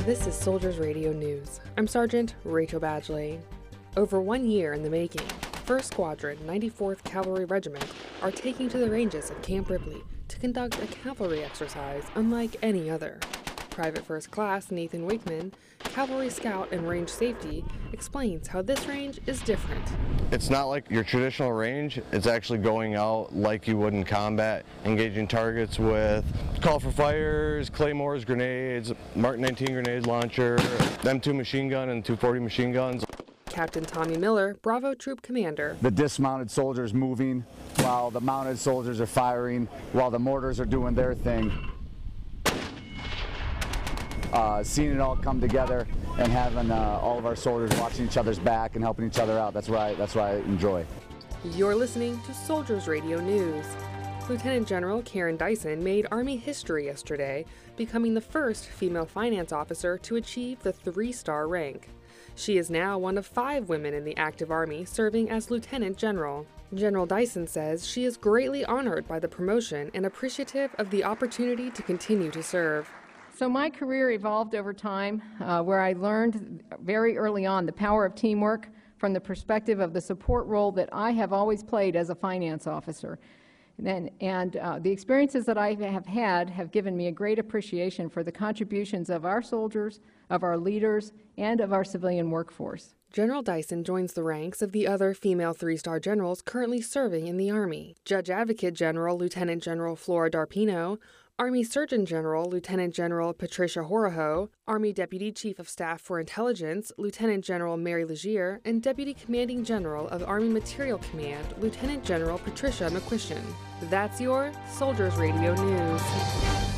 This is Soldiers Radio News. I'm Sergeant Rachel Badgley. Over 1 year in the making, 1st Squadron, 94th Cavalry Regiment are taking to the ranges of Camp Ripley to conduct a cavalry exercise unlike any other. Private First Class Nathan Wakeman, Cavalry Scout and Range Safety, explains how this range is different. It's not like your traditional range. It's actually going out like you would in combat, engaging targets with call for fires, claymores, grenades, Mark 19 grenade launcher, M2 machine gun and 240 machine guns. Captain Tommy Miller, Bravo Troop Commander. The dismounted soldiers moving while the mounted soldiers are firing, while the mortars are doing their thing. Seeing it all come together and having all of our soldiers watching each other's back and helping each other out, that's what I enjoy. You're listening to Soldiers Radio News. Lieutenant General Karen Dyson made Army history yesterday, becoming the first female finance officer to achieve the 3-star rank. She is now one of 5 women in the active Army serving as Lieutenant General. General Dyson says she is greatly honored by the promotion and appreciative of the opportunity to continue to serve. So my career evolved over time, where I learned very early on the power of teamwork from the perspective of the support role that I have always played as a finance officer. The experiences that I have had have given me a great appreciation for the contributions of our soldiers, of our leaders, and of our civilian workforce. General Dyson joins the ranks of the other female 3-star generals currently serving in the Army. Judge Advocate General Lieutenant General Flora Darpino, Army Surgeon General Lieutenant General Patricia Horoho, Army Deputy Chief of Staff for Intelligence Lieutenant General Mary Legier, and Deputy Commanding General of Army Material Command Lieutenant General Patricia McQuistion. That's your Soldiers Radio News.